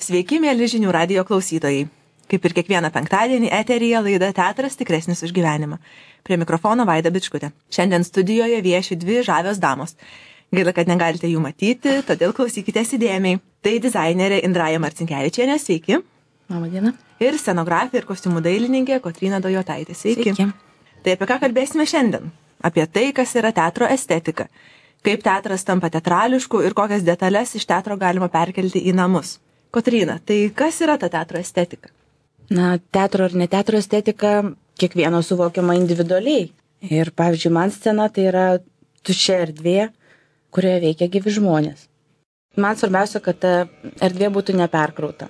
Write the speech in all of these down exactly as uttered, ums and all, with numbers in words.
Sveiki, mėly žinių radijo klausytojai. Kaip ir kiekvieną penktadienį eteryje laida Teatras tikresnis už gyvenimą. Prie mikrofono Vaida Bičkutė. Šiandien studijoje vieši dvi žavios damos. Gaila, kad negalite jų matyti, todėl klausykitės įdėmiai. Tai dizainerė Indraja Marcinkevičienė, sveiki. Labą dieną. Ir scenografija ir kostiumų dailininkė Kotryna Dojotaitė, sveiki. Sveiki. Tai apie ką kalbėsime šiandien? Apie tai, kas yra teatro estetika. Kaip teatras tampa teatrališku ir kokias detalės iš teatro galima perkelti į namus. Kotryna, tai kas yra ta teatro estetika? Na, teatro ar ne teatro estetika kiekvieno suvokiama individualiai. Ir, pavyzdžiui, man scena tai yra tuščia erdvė, kurioje veikia gyvi žmonės. Man svarbiausia, kad ta erdvė būtų neperkrauta,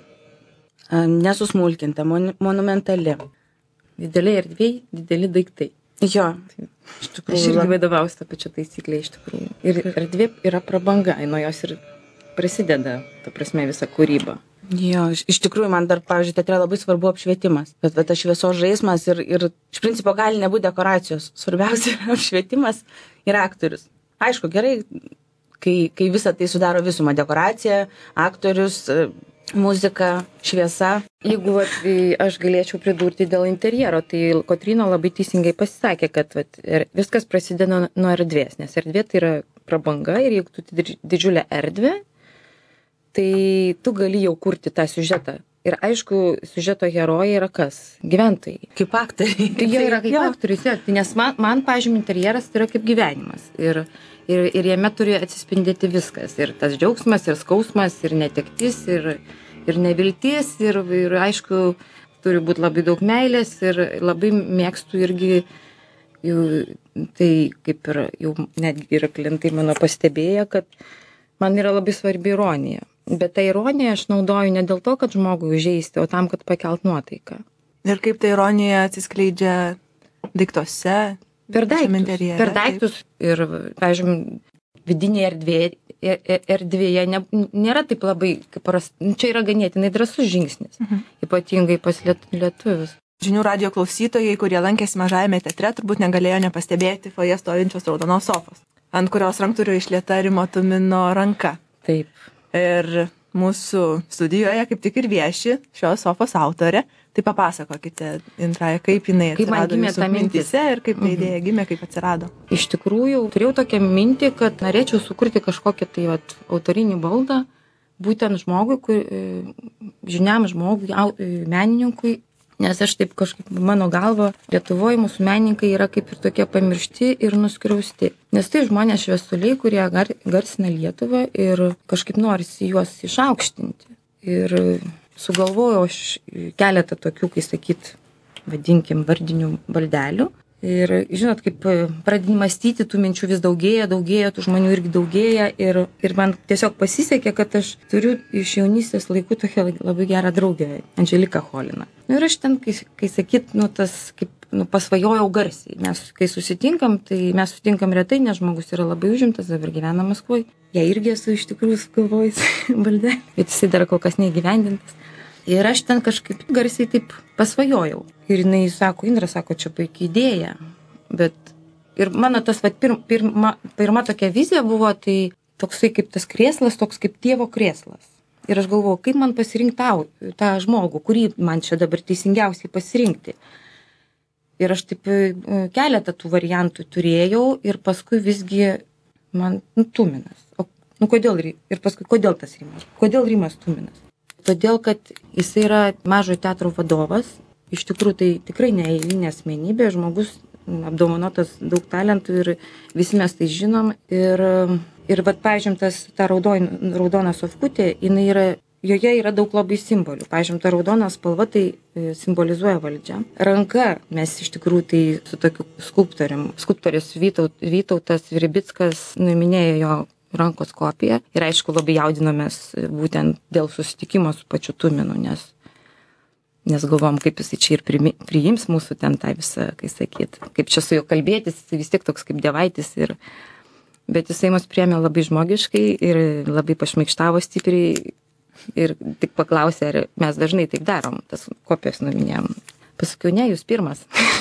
nesusmulkinta, mon monumentali. Dideliai erdvėjai, dideli daiktai. Jo. Iš tikrųjų, aš irgi vadovausiu tą pačią taisyklę iš tikrųjų. Ir erdvė yra prabanga, nuo jos ir prasideda, ta prasme, visa kūryba. Jo, iš, iš tikrųjų, man dar, pavyzdžiui, teatre labai svarbu apšvietimas. Bet va, tas šviesos žaismas ir, ir iš principo gali nebūti dekoracijos. Svarbiausia yra apšvietimas ir aktorius. Aišku, gerai, kai, kai visą tai sudaro visumą – dekoracija, aktorius, muzika, šviesa. Jeigu vat, aš galėčiau pridurti dėl interjero, tai Kotryna labai teisingai pasisakė, kad vat, viskas prasideda nuo erdvės, nes erdvė tai yra prabanga ir jeigu tu didžiulę erdvę, tai tu gali jau kurti tą siužetą. Ir aišku, siužeto herojai yra kas? Gyventojai. Kaip aktoriai. Tai jie yra kaip aktoriai, nes man, man pavyzdžiui, interjeras tai yra kaip gyvenimas. Ir, ir, ir jame turi atsispindėti viskas. Ir tas džiaugsmas, ir skausmas, ir netektis, ir, ir neviltis, ir, ir aišku, turi būti labai daug meilės ir labai mėgstu irgi, jau, tai kaip ir jau netgi yra klientai mano pastebėję, kad man yra labai svarbi ironija. Bet tą ironiją aš naudoju ne dėl to, kad žmogui užžeisti, o tam, kad pakelt nuotaiką. Ir kaip ta ironija atsiskleidžia daiktuose? Per daiktus. Interjere, per daiktus. Taip. Ir, pavyzdžiui, vidinėje erdvėje, erdvėje ne, nėra taip labai, kaip paras, čia yra ganėtinai drąsus žingsnis, mhm. ypatingai pas liet, lietuvius. Žinių radijo klausytojai, kurie lankėsi mažajame teatre, turbūt negalėjo nepastebėti foje stovinčios raudonos sofos, ant kurios rankturio išlieta Rimo Tumino ranka. Taip. Ir mūsų studijoje kaip tik ir vieši šios sofos autorė. Tai papasakokite, Indraja, kaip jinai atsirado jūsų mintyse ir kaip ta idėja gimė, kaip atsirado. Iš tikrųjų, turėjau tokią mintį, kad norėčiau sukurti kažkokį tai vat, autorinį baldą, būtent žmogui, kur, žiniam žmogui, menininkui. Nes aš taip kažkaip, mano galva, Lietuvoje mūsų menininkai yra kaip ir tokie pamiršti ir nuskriausti. Nes tai žmonės šviesuliai, kurie gar, garsina Lietuvą ir kažkaip norisi juos išaukštinti. Ir sugalvojau aš keletą tokių, kai sakyt, vadinkim, vardinių baldelių. Ir žinot, kaip pradedi mąstyti, tų minčių vis daugėja, daugėja, tų žmonių irgi daugėja. Ir, ir man tiesiog pasisekė, kad aš turiu iš jaunystės laikų tokią labai gerą draugę, Andželiką Choliną. Nu, ir aš ten, kai, kai sakyt, nu, tas, kaip, nu, pasvajojau garsiai. Mes, kai susitinkam, tai mes susitinkam retai, nes žmogus yra labai užimtas, dabar gyvena Maskvoje. Ja irgi esu iš tikrųjų sugalvojus baldelį, bet jisai dar kol kas neįgyvendintas. Ir aš ten kažkaip garsiai taip pasvajojau. Ir jinai sako, Indra, sako, čia puikia idėja. Bet ir mano tas, vat, pir, pirma, pirma tokia vizija buvo, tai toksai kaip tas krėslas, toks kaip tėvo krėslas. Ir aš galvoju, kaip man pasirinkti tau, tą žmogų, kurį man čia dabar teisingiausiai pasirinkti. Ir aš taip keletą tų variantų turėjau ir paskui visgi man, nu, Tuminas. O, nu, kodėl, ir paskui, kodėl tas Rimas? Kodėl Rimas Tuminas? Todėl, kad jis yra mažojo teatro vadovas, iš tikrųjų tai tikrai neeilinė asmenybė, žmogus apdovanotas daug talentų ir visi mes tai žinom. Ir, ir vat, pavyzdžiui, tas, ta raudon, raudona sofkutė, jinai yra, joje yra daug labai simbolių. Pavyzdžiui, ta raudona spalva tai simbolizuoja valdžią. Ranka mes iš tikrųjų tai su tokiu skulptorium, skulptorius Vytaut, Vytautas Virbickas numinėjo jo rankos kopiją. Ir aišku, labai jaudinomės būtent dėl susitikimo su pačiu Tuminu, nes, nes galvom, kaip jisai čia ir primi, priims mūsų ten tą visą, kai sakyt, kaip čia su juo kalbėtis, jisai vis tiek toks kaip dievaitis. Ir, bet jisai mus priėmė labai žmogiškai ir labai pašmaikštavo stipriai ir tik paklausė, ar mes dažnai taip darom, tas kopijas numinėjom. Pasakiau, ne, jūs pirmas.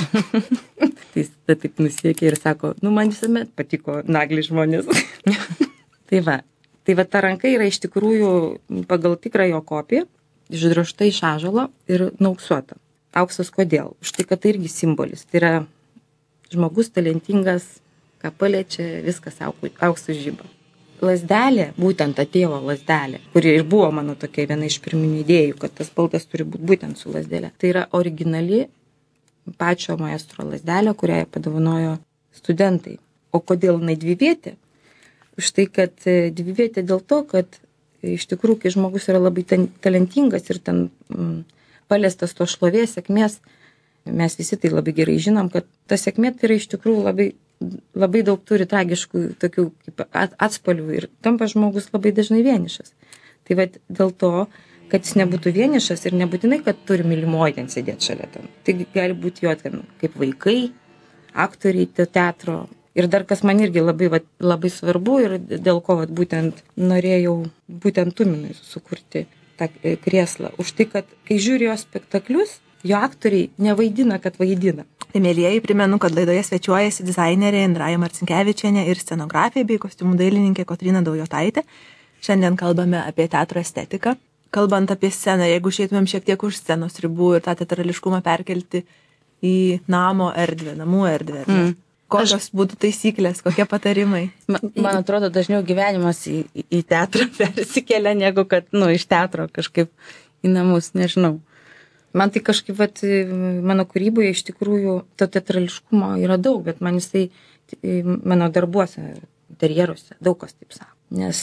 Tai jis taip nusiekė ir sako, nu man visuomet patiko nagli žmonės. Tai va, tai va ta ranka yra iš tikrųjų pagal tikrą jo kopiją. išdrožta iš ąžuolo ir nauksuota. Auksas kodėl? Už tai, kad tai irgi simbolis. Tai yra žmogus talentingas, ką paliečia, viskas auksu žiba. Lazdelė, būtent ta tėvo lazdelė, kuri ir buvo mano tokia viena iš pirminių idėjų, kad tas baldas turi būti būtent su lazdelė. Tai yra originali pačio maestro lazdelė, kurią padovanojo studentai. O kodėl jinai dvivietė? Už tai, kad dvivietė dėl to, kad iš tikrųjų, kai žmogus yra labai talentingas ir ten mm, paliestas to šlovės, sėkmės, mes visi tai labai gerai žinom, kad ta sėkmė tai yra iš tikrųjų labai, labai daug turi tragiškų tokių kaip atspalvių ir tampa žmogus labai dažnai vienišas. Tai va dėl to, kad jis nebūtų vienišas ir nebūtinai, kad turi mylimoji ten sėdėti šalia ten. Tai gali būti jo ten kaip vaikai, aktoriai teatro. Ir dar kas man irgi labai, va, labai svarbu ir dėl ko va, būtent norėjau būtent Tuminui sukurti tą krėslą. Už tai, kad kai žiūri jo spektaklius, jo aktoriai nevaidina, kad vaidina. Tai mėlyjeji, primenu, kad laidoje svečiuojasi dizainerė Indraja Marcinkevičienė ir scenografė bei kostiumų dailininkė Kotryna Daujotaitė. Šiandien kalbame apie teatro estetiką. Kalbant apie sceną, jeigu išeitumėm šiek tiek už scenos ribų ir tą teatrališkumą perkelti į namo erdvę, namų erdvę. Mm. Kokios būtų taisyklės, kokie patarimai? Man, man atrodo, dažniau gyvenimas į, į teatrą persikelia, negu kad, nu, iš teatro kažkaip į namus, nežinau. Man tai kažkaip, vat, mano kūryboje iš tikrųjų to teatrališkumo yra daug, bet man jisai, mano darbuose, interjeruose, daug kas taip sako. Nes,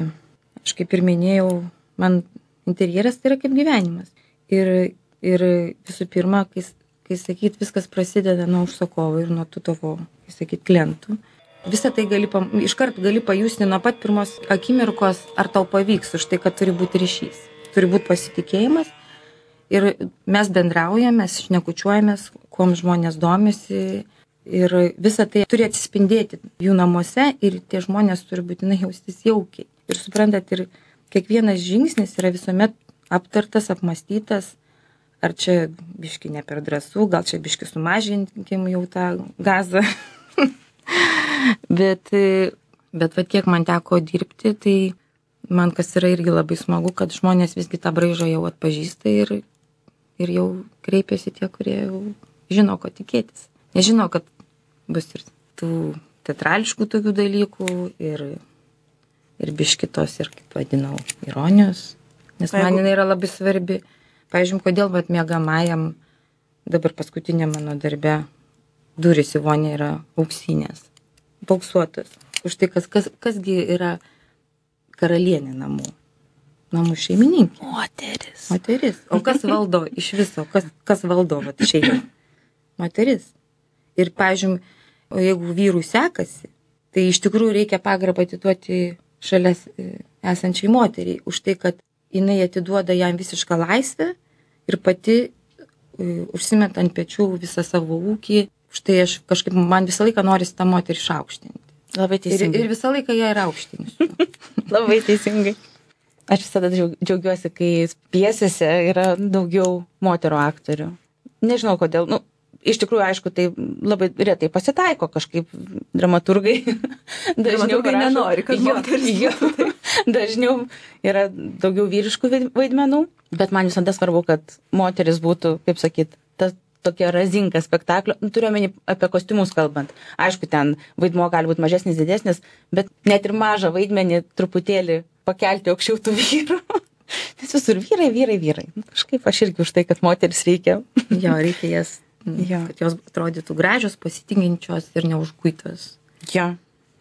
aš kaip ir minėjau, man interjeras tai yra kaip gyvenimas. Ir, ir visų pirma, kai kai sakyt, viskas prasideda nuo užsakovo ir nuo tų tavo, kai sakyt, klientų. Visą tai gali, iškart gali pajusti nuo pat pirmos akimirkos, ar tau pavyks, už tai, kad turi būti ryšys. Turi būti pasitikėjimas ir mes bendraujame, mes šnekučiuojamės, kuom žmonės domisi ir visą tai turi atsispindėti jų namuose ir tie žmonės turi būtinai jaustis jaukiai. Ir suprantat, ir kiekvienas žingsnis yra visuomet aptartas, apmastytas. Ar čia biški ne per drąsų, gal čia biški sumažinkim jau tą gazą. bet, bet va kiek man teko dirbti, tai man kas yra irgi labai smagu, kad žmonės visgi tą braižą jau atpažįsta ir, ir jau kreipiasi tie, kurie jau žino, ko tikėtis. Nežino, kad bus ir tų teatrališkų tokių dalykų ir, ir biški tos ir, kaip vadinau, ironijos. Nes man jinai yra labai svarbi. Pavyzdžiui, kodėl vat miegamajam dabar paskutinė mano darbe durys į vonią yra auksinės, pauksuotos. Už tai, kas, kas, kasgi yra karalienė namų, namų šeimininkė. Moteris. Moteris. O kas valdo iš viso, kas, kas valdo vat šeimą? Moteris. Ir, pavyzdžiui, jeigu vyrui sekasi, tai iš tikrųjų reikia pagarbą atiduoti šalia esančiai moteriai. Už tai, kad jinai atiduoda jam visišką laisvę ir pati uh, užsimeta ant pečių visą savo ūkį. Štai aš kažkaip, man visą laiką norisi tą moterį išaukštinti. Labai teisingai. Ir, ir visą laiką ją ir aukštinsiu. Labai teisingai. Aš visada džiaugiuosi, kai pjesėse yra daugiau moterų aktorių. Nežinau kodėl. Nu, iš tikrųjų, aišku, tai labai retai pasitaiko kažkaip dramaturgai. Dramaturgai nenori, kad moteris. Dažniau yra daugiau vyriškų vaidmenų, bet man visada svarbu, kad moteris būtų, kaip sakyt, ta tokia razinka spektaklio, turiu omeny apie kostiumus kalbant. Aišku, ten vaidmuo gali būti mažesnis, didesnis, bet net ir mažą vaidmenį truputėlį pakelti aukščiau tų vyrų. Nes visur vyrai, vyrai, vyrai. Kažkaip aš irgi už tai, kad moteris reikia. Jo, reikia jas, jo. Kad jos atrodytų gražios, pasitikinčios ir neužguitos. Jo.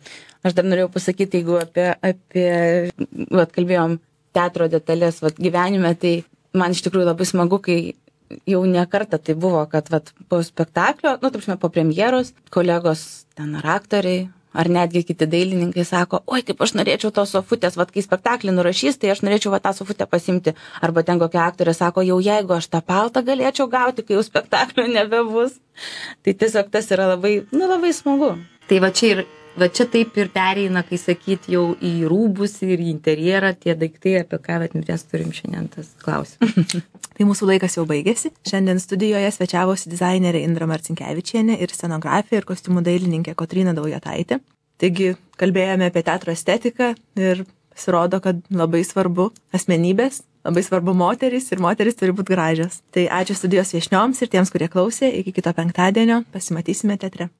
Aš dar norėjau pasakyti, jeigu apie, apie vat, kalbėjom teatro detalės vat, gyvenime, tai man iš tikrųjų labai smagu, kai jau ne kartą tai buvo, kad vat, po spektaklio, nu, taip, po premjeros, kolegos ten ar aktoriai, ar netgi kiti dailininkai sako, oi, kaip aš norėčiau tos sofutės, vat, kai spektaklį nurašys, tai aš norėčiau vat, tą sofutę pasimti. Arba ten kokia aktorė sako, jau jeigu aš tą paltą galėčiau gauti, kai jau spektaklio nebebus. Tai tiesiog tas yra labai, nu, labai smagu. Tai va čia ir Va čia taip ir pereina, kai sakyt, jau į rūbus ir į interjerą tie daiktai, apie ką mes turim šiandien tas klausimas. Tai mūsų laikas jau baigėsi. Šiandien studijoje svečiavosi dizainerė Indra Marcinkevičienė ir scenografė ir kostiumų dailininkė Kotryna Daujotaitė. Taigi kalbėjome apie teatro estetiką ir pasirodo, kad labai svarbu asmenybės, Labai svarbu moterys ir moterys turi būti gražios. Tai ačiū studijos viešnioms ir tiems, kurie klausė. Iki kito penktadienio. Pasimatysime teatre.